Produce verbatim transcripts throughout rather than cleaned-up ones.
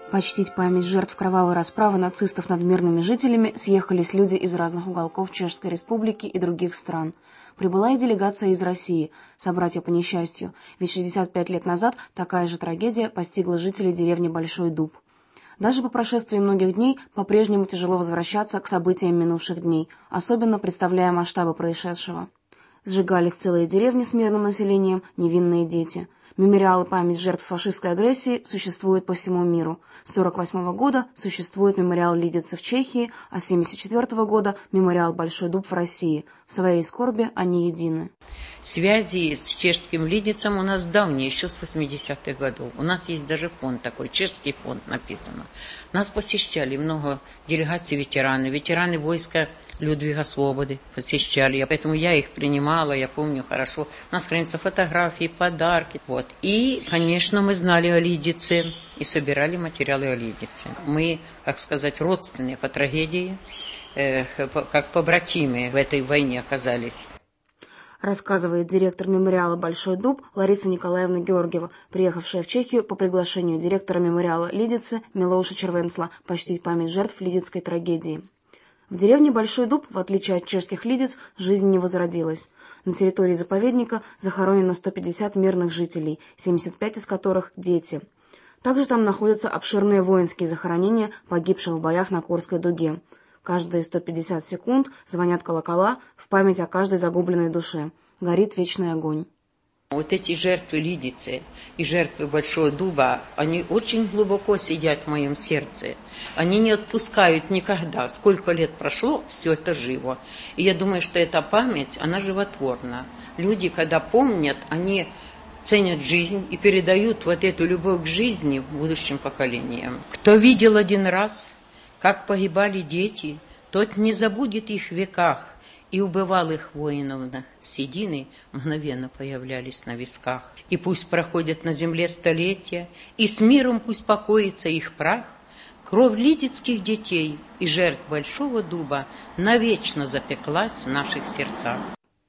Почтить память жертв кровавой расправы нацистов над мирными жителями съехались люди из разных уголков Чешской Республики и других стран. Прибыла и делегация из России, собратья по несчастью, ведь шестьдесят пять лет назад такая же трагедия постигла жителей деревни Большой Дуб. Даже по прошествии многих дней по-прежнему тяжело возвращаться к событиям минувших дней, особенно представляя масштабы происшедшего. Сжигались целые деревни с мирным населением, невинные дети. Мемориалы память жертв фашистской агрессии существуют по всему миру. С сорок восьмого года существует мемориал Лидицы в Чехии, а с семьдесят четвёртого года мемориал Большой Дуб в России. В своей скорби они едины. Связи с чешским Лидицем у нас давние, еще с восьмидесятых годов. У нас есть даже фонд такой, чешский фонд написано. Нас посещали много делегаций ветераны, ветераны войска Людвига Свободы посещали. Поэтому я их принимала, я помню хорошо. У нас хранятся фотографии, подарки. Вот. И, конечно, мы знали о Лидице и собирали материалы о Лидице. Мы, как сказать, родственные по трагедии, э, как побратимы в этой войне оказались. Рассказывает директор мемориала «Большой Дуб» Лариса Николаевна Георгиева, приехавшая в Чехию по приглашению директора мемориала Лидицы Милоуша Червенцла почтить память жертв лидицкой трагедии. В деревне Большой Дуб, в отличие от чешских Лидиц, жизнь не возродилась. На территории заповедника захоронено сто пятьдесят мирных жителей, семьдесят пять из которых – дети. Также там находятся обширные воинские захоронения погибших в боях на Курской дуге. Каждые сто пятьдесят секунд звонят колокола в память о каждой загубленной душе. Горит вечный огонь. Вот эти жертвы Лидицы и жертвы Большого Дуба, они очень глубоко сидят в моем сердце. Они не отпускают никогда. Сколько лет прошло, все это живо. И я думаю, что эта память, она животворна. Люди, когда помнят, они ценят жизнь и передают вот эту любовь к жизни будущим поколениям. Кто видел один раз, как погибали дети, тот не забудет их в веках. И у бывалых воинов седины мгновенно появлялись на висках. И пусть проходят на земле столетия, и с миром пусть покоится их прах, кровь лидицких детей и жертв Большого Дуба навечно запеклась в наших сердцах.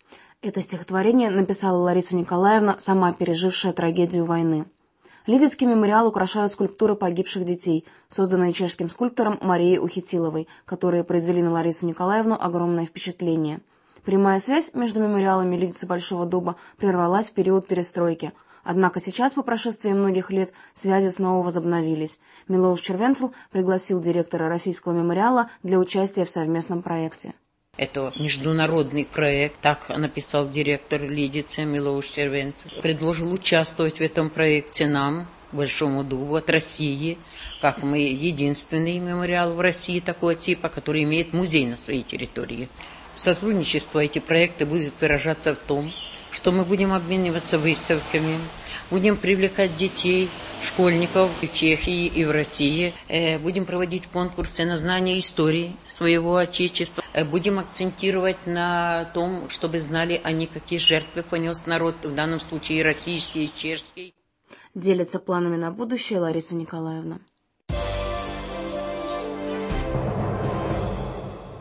Это стихотворение написала Лариса Николаевна, сама пережившая трагедию войны. Лидицкий мемориал украшают скульптуры погибших детей, созданные чешским скульптором Марией Ухитиловой, которые произвели на Ларису Николаевну огромное впечатление. Прямая связь между мемориалами Лидицы Большого Дуба прервалась в период перестройки. Однако сейчас, по прошествии многих лет, связи снова возобновились. Милоуш Червенцл пригласил директора российского мемориала для участия в совместном проекте. Это международный проект, так написал директор Лидицы Милоуш Червенцл. Предложил участвовать в этом проекте нам, Большому Дубу, от России, как мы единственный мемориал в России такого типа, который имеет музей на своей территории. Сотрудничество, эти проекты будут выражаться в том, что мы будем обмениваться выставками, будем привлекать детей, школьников в Чехии и в России, будем проводить конкурсы на знание истории своего Отечества, будем акцентировать на том, чтобы знали они, какие жертвы понес народ, в данном случае российский и чешский. Делится планами на будущее Лариса Николаевна.